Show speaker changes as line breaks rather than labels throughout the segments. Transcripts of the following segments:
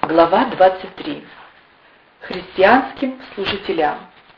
Глава 23. Христианским служителям.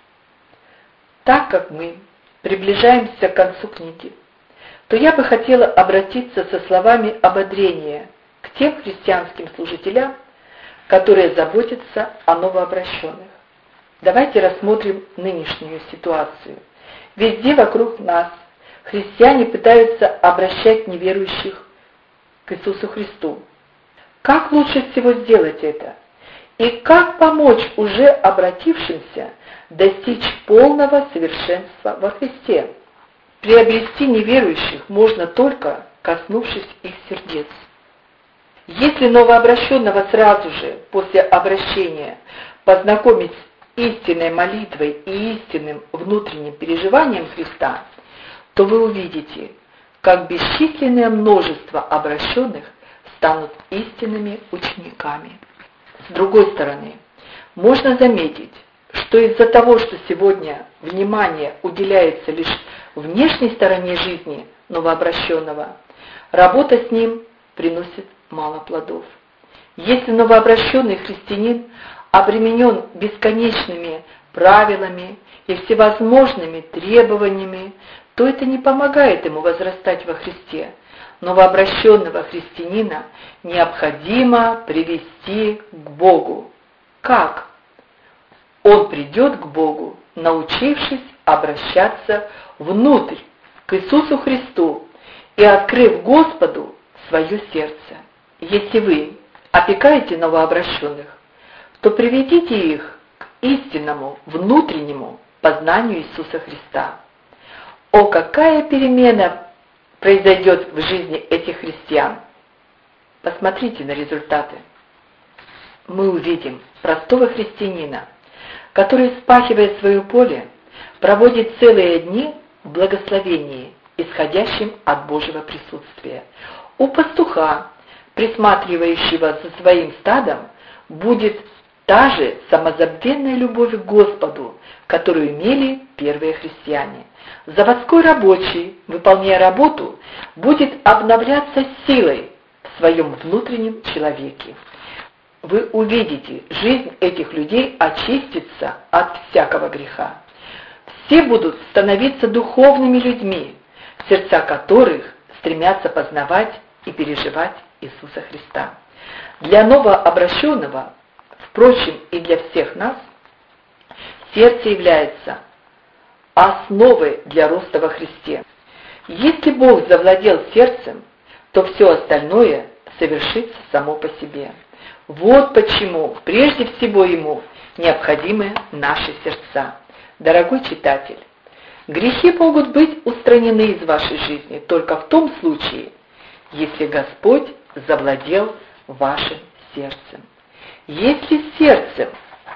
Так как мы приближаемся к концу книги, то я бы хотела обратиться со словами ободрения к тем христианским служителям, которые заботятся о новообращенных. Давайте рассмотрим нынешнюю ситуацию. Везде вокруг нас христиане пытаются обращать неверующих к Иисусу Христу. Как лучше всего сделать это? И как помочь уже обратившимся достичь полного совершенства во Христе? Приобрести неверующих можно только коснувшись их сердец. Если новообращенного сразу же после обращения познакомить с истинной молитвой и истинным внутренним переживанием Христа, то вы увидите, как бесчисленное множество обращенных станут истинными учениками. С другой стороны, можно заметить, что из-за того, что сегодня внимание уделяется лишь внешней стороне жизни новообращенного, работа с ним приносит мало плодов. Если новообращенный христианин обременен бесконечными правилами и всевозможными требованиями, то это не помогает ему возрастать во Христе. Новообращенного христианина необходимо привести к Богу. Как? Он придет к Богу, научившись обращаться внутрь, к Иисусу Христу, и открыв Господу свое сердце. Если вы опекаете новообращенных, то приведите их к истинному внутреннему познанию Иисуса Христа. О, какая перемена произойдет в жизни этих христиан! Посмотрите на результаты. Мы увидим простого христианина, который, вспахивая свое поле, проводит целые дни в благословении, исходящем от Божьего присутствия. У пастуха, присматривающего за своим стадом, будет та же самозабвенная любовь к Господу, которую имели первые христиане. Заводской рабочий, выполняя работу, будет обновляться силой в своем внутреннем человеке. Вы увидите, жизнь этих людей очистится от всякого греха. Все будут становиться духовными людьми, сердца которых стремятся познавать и переживать Иисуса Христа. Для новообращенного, впрочем, и для всех нас, сердце является основой для роста во Христе. Если Бог завладел сердцем, то все остальное совершится само по себе. Вот почему прежде всего Ему необходимы наши сердца. Дорогой читатель, грехи могут быть устранены из вашей жизни только в том случае, если Господь завладел вашим сердцем. Если сердцем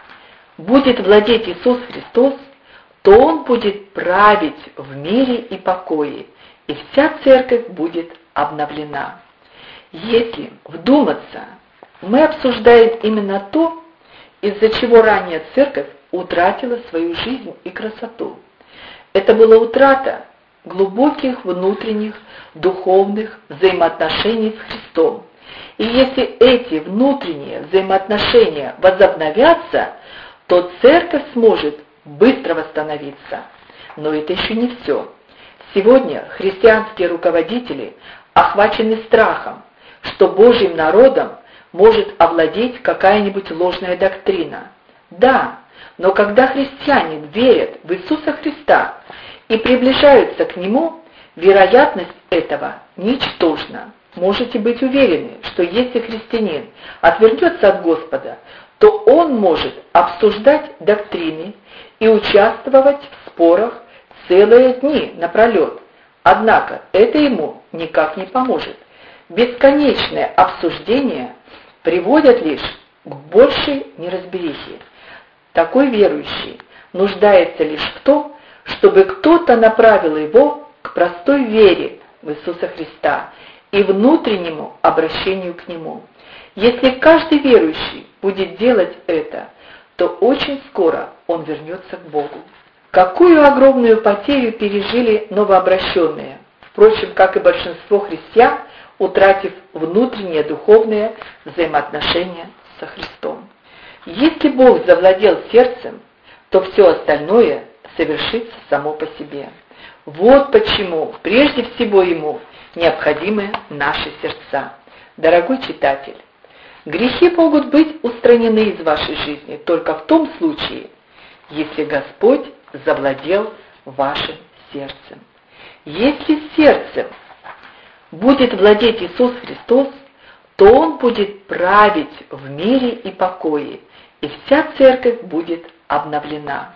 будет владеть Иисус Христос, то Он будет править в мире и покое, и вся церковь будет обновлена. Если вдуматься, мы обсуждаем именно то, из-за чего ранее церковь утратила свою жизнь и красоту. Это была утрата глубоких внутренних духовных взаимоотношений с Христом. И если эти внутренние взаимоотношения возобновятся, то церковь сможет быстро восстановиться. Но это еще не все. Сегодня христианские руководители охвачены страхом, что Божьим народом может овладеть какая-нибудь ложная доктрина. Да, но когда христиане верят в Иисуса Христа и приближаются к Нему, вероятность этого ничтожна. Можете быть уверены, что если христианин отвернется от Господа, то он может обсуждать доктрины и участвовать в спорах целые дни напролет. Однако это ему никак не поможет. Бесконечные обсуждения приводят лишь к большей неразберихе. Такой верующий нуждается лишь в том, чтобы кто-то направил его к простой вере в Иисуса Христа и внутреннему обращению к Нему. Если каждый верующий будет делать это, то очень скоро он вернется к Богу. Какую огромную потерю пережили новообращенные, впрочем, как и большинство христиан, утратив внутренние духовные взаимоотношения со Христом. Если Бог завладел сердцем, то все остальное совершится само по себе. Вот почему прежде всего Ему необходимы наши сердца. Дорогой читатель, грехи могут быть устранены из вашей жизни только в том случае, если Господь завладел вашим сердцем. Если сердцем будет владеть Иисус Христос, то Он будет править в мире и покое, и вся церковь будет обновлена.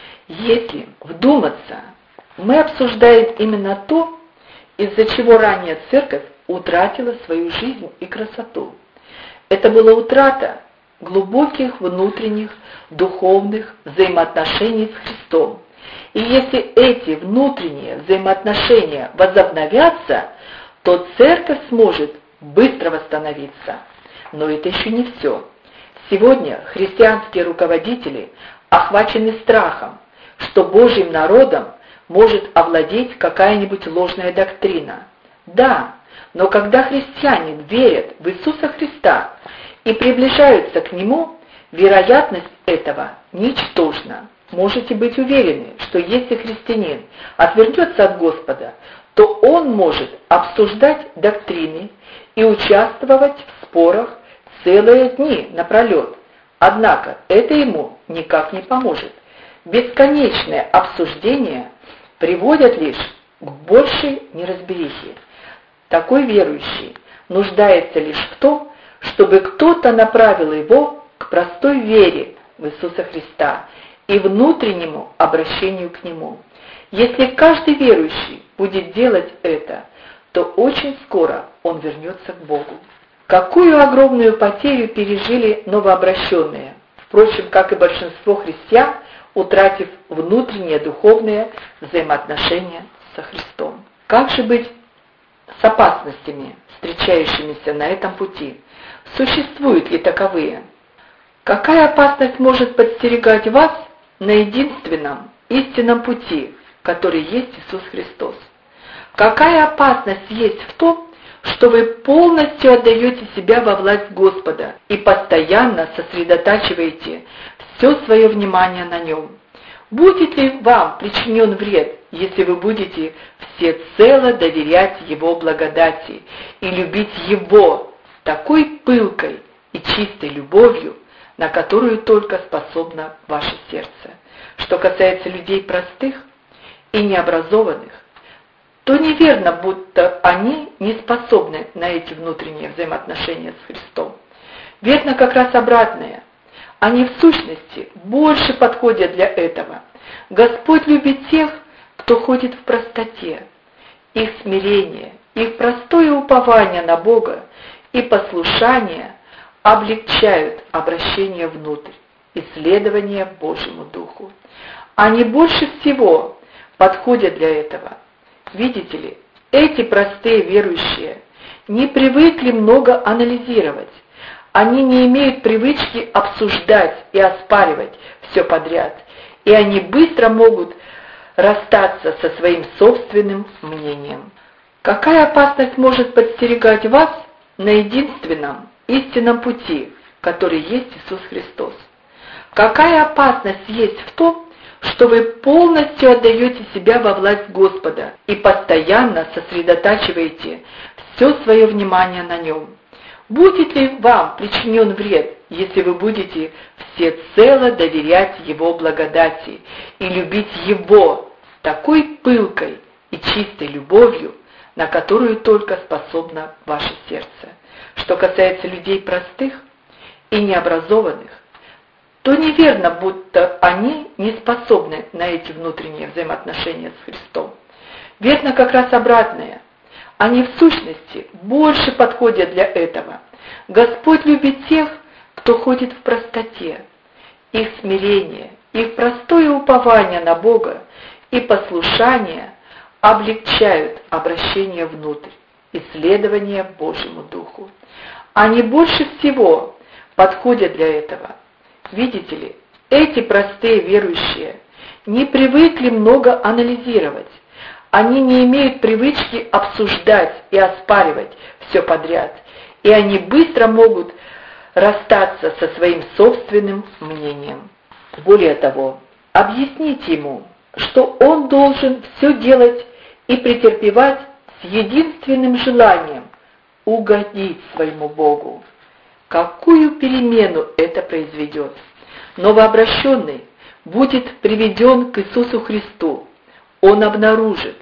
Если вдуматься, мы обсуждаем именно то, из-за чего ранее церковь утратила свою жизнь и красоту. Это была утрата глубоких внутренних духовных взаимоотношений с Христом. И если эти внутренние взаимоотношения возобновятся, то церковь сможет быстро восстановиться. Но это еще не все. Сегодня христианские руководители охвачены страхом, что Божьим народом может овладеть какая-нибудь ложная доктрина. Да, но когда христиане верят в Иисуса Христа и приближаются к Нему, вероятность этого ничтожна. Можете быть уверены, что если христианин отвернется от Господа, то он может обсуждать доктрины и участвовать в спорах целые дни напролет. Однако это ему никак не поможет. Бесконечное обсуждение приводят лишь к большей неразберихе. Такой верующий нуждается лишь в том, чтобы кто-то направил его к простой вере в Иисуса Христа и внутреннему обращению к Нему. Если каждый верующий будет делать это, то очень скоро он вернется к Богу. Какую огромную потерю пережили новообращенные, впрочем, как и большинство христиан, утратив внутреннее духовное взаимоотношение со Христом. Как же быть с опасностями, встречающимися на этом пути? Существуют ли таковые? Какая опасность может подстерегать вас на единственном истинном пути, который есть Иисус Христос? Какая опасность есть в том, что вы полностью отдаете себя во власть Господа и постоянно сосредотачиваете все свое внимание на Нем? Будет ли вам причинен вред, если вы будете всецело доверять Его благодати и любить Его такой пылкой и чистой любовью, на которую только способно ваше сердце? Что касается людей простых и необразованных, то неверно, будто они не способны на эти внутренние взаимоотношения с Христом. Верно как раз обратное. Они в сущности больше подходят для этого. Господь любит тех, кто ходит в простоте. Их смирение, их простое упование на Бога и послушание облегчают обращение внутрь, исследование Божьему Духу. Они больше всего подходят для этого. Видите ли, эти простые верующие не привыкли много анализировать. Они не имеют привычки обсуждать и оспаривать все подряд, и они быстро могут расстаться со своим собственным мнением. Какая опасность может подстерегать вас на единственном истинном пути, который есть Иисус Христос? Какая опасность есть в том, что вы полностью отдаете себя во власть Господа и постоянно сосредотачиваете все свое внимание на Нем? Будет ли вам причинен вред, если вы будете всецело доверять Его благодати и любить Его такой пылкой и чистой любовью, на которую только способно ваше сердце? Что касается людей простых и необразованных, то неверно, будто они не способны на эти внутренние взаимоотношения с Христом. Верно как раз обратное. Они в сущности больше подходят для этого. Господь любит тех, кто ходит в простоте. Их смирение, их простое упование на Бога и послушание облегчают обращение внутрь, исследование Божьему Духу. Они больше всего подходят для этого. Видите ли, эти простые верующие не привыкли много анализировать. Они не имеют привычки обсуждать и оспаривать все подряд, и они быстро могут расстаться со своим собственным мнением. Более того, объясните ему, что он должен все делать и претерпевать с единственным желанием – угодить своему Богу. Какую перемену это произведет? Новообращенный будет приведен к Иисусу Христу. Он обнаружит,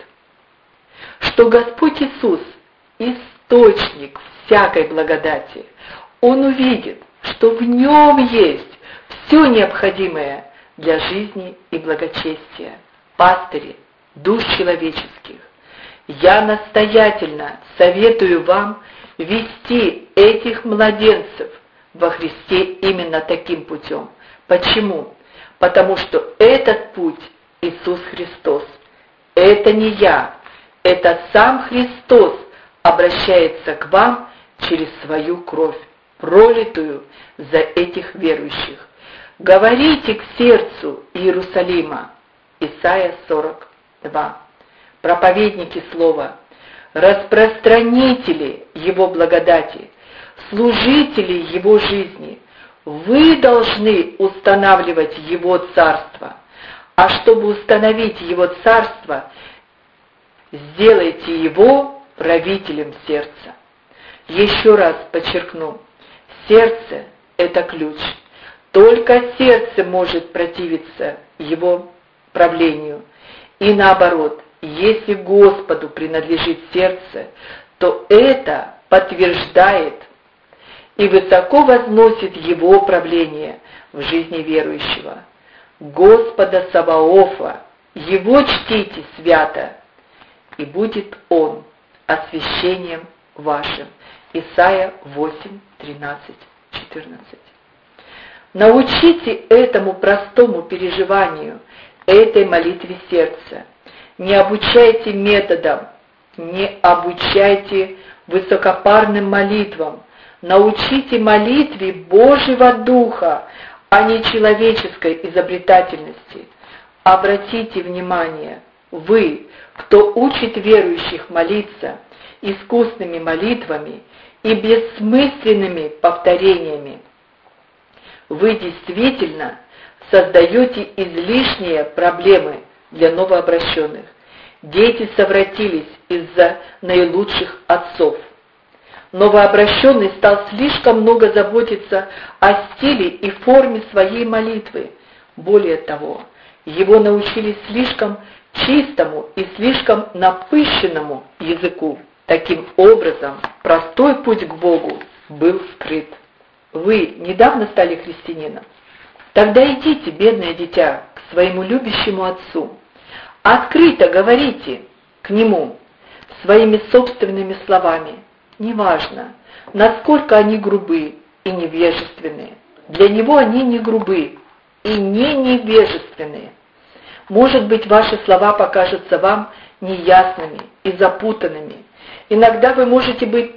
что Господь Иисус – источник всякой благодати. Он увидит, что в Нем есть все необходимое для жизни и благочестия. Пастыри душ человеческих, я настоятельно советую вам вести этих младенцев во Христе именно таким путем. Почему? Потому что этот путь Иисус Христос. Это не я, это сам Христос обращается к вам через свою кровь, пролитую за этих верующих. Говорите к сердцу Иерусалима. Исайя 42. Проповедники слова, распространители Его благодати, служители Его жизни, вы должны устанавливать Его царство. А чтобы установить Его царство, сделайте Его правителем сердца. Еще раз подчеркну, сердце – это ключ. Только сердце может противиться Его правлению. И наоборот, если Господу принадлежит сердце, то это подтверждает и высоко возносит Его правление в жизни верующего. Господа Саваофа, Его чтите свято, и будет Он освящением вашим. Исайя 8, 13, 14. Научите этому простому переживанию, этой молитве сердца. Не обучайте методам, не обучайте высокопарным молитвам. Научите молитве Божьего Духа, а не человеческой изобретательности. Обратите внимание, вы, кто учит верующих молиться искусными молитвами и бессмысленными повторениями, вы действительно создаете излишние проблемы для новообращенных. Дети совратились из-за наилучших отцов. Новообращенный стал слишком много заботиться о стиле и форме своей молитвы. Более того, его научили слишком чистому и слишком напыщенному языку. Таким образом, простой путь к Богу был скрыт. Вы недавно стали христианином? Тогда идите, бедное дитя, к своему любящему отцу. Открыто говорите к нему своими собственными словами. Неважно, насколько они грубы и невежественные. Для него они не грубы и не невежественные. Может быть, ваши слова покажутся вам неясными и запутанными. Иногда вы можете быть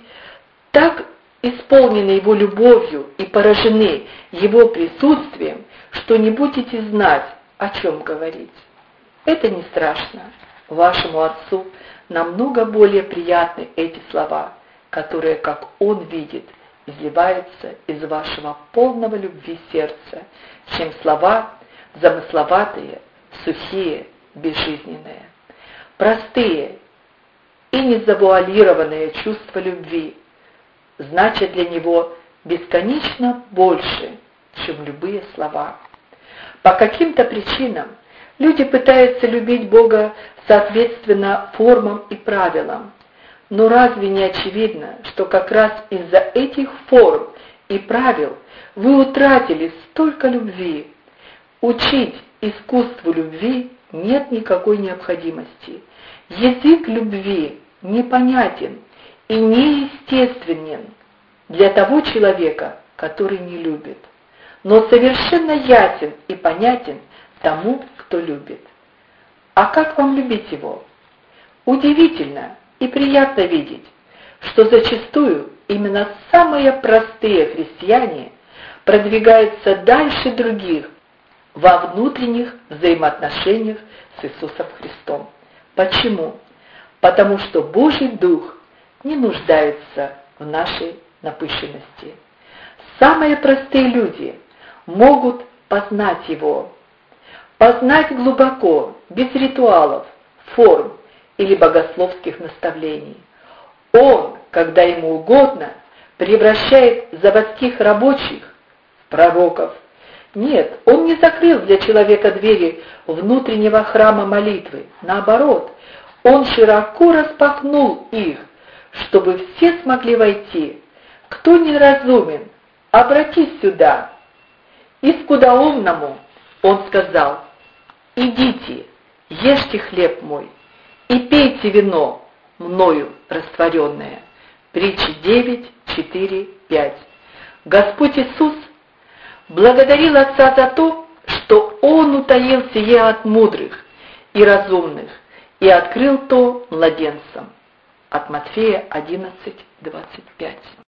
так исполнены Его любовью и поражены Его присутствием, что не будете знать, о чем говорить. Это не страшно. Вашему Отцу намного более приятны эти слова, которые, как Он видит, изливаются из вашего полного любви сердца, чем слова замысловатые, сухие, безжизненные. Простые и незавуалированные чувства любви значат для Него бесконечно больше, чем любые слова. По каким-то причинам люди пытаются любить Бога соответственно формам и правилам. Но разве не очевидно, что как раз из-за этих форм и правил вы утратили столько любви? Учить искусству любви нет никакой необходимости. Язык любви непонятен и неестественен для того человека, который не любит, но совершенно ясен и понятен тому, кто любит. А как вам любить его? Удивительно и приятно видеть, что зачастую именно самые простые христиане продвигаются дальше других во внутренних взаимоотношениях с Иисусом Христом. Почему? Потому что Божий Дух не нуждается в нашей напыщенности. самые простые люди могут познать Его, познать глубоко, без ритуалов, форм или богословских наставлений. Он, когда Ему угодно, превращает заводских рабочих в пророков. Нет, Он не закрыл для человека двери внутреннего храма молитвы. Наоборот, Он широко распахнул их, чтобы все смогли войти. Кто неразумен, обратись сюда. И скудоумному Он сказал: идите, ешьте хлеб мой и пейте вино, мною растворенное. Притчи 9, 4, 5. Господь Иисус благодарил Отца за то, что Он утаил сие от мудрых и разумных и открыл то младенцам. От Матфея 11, 25.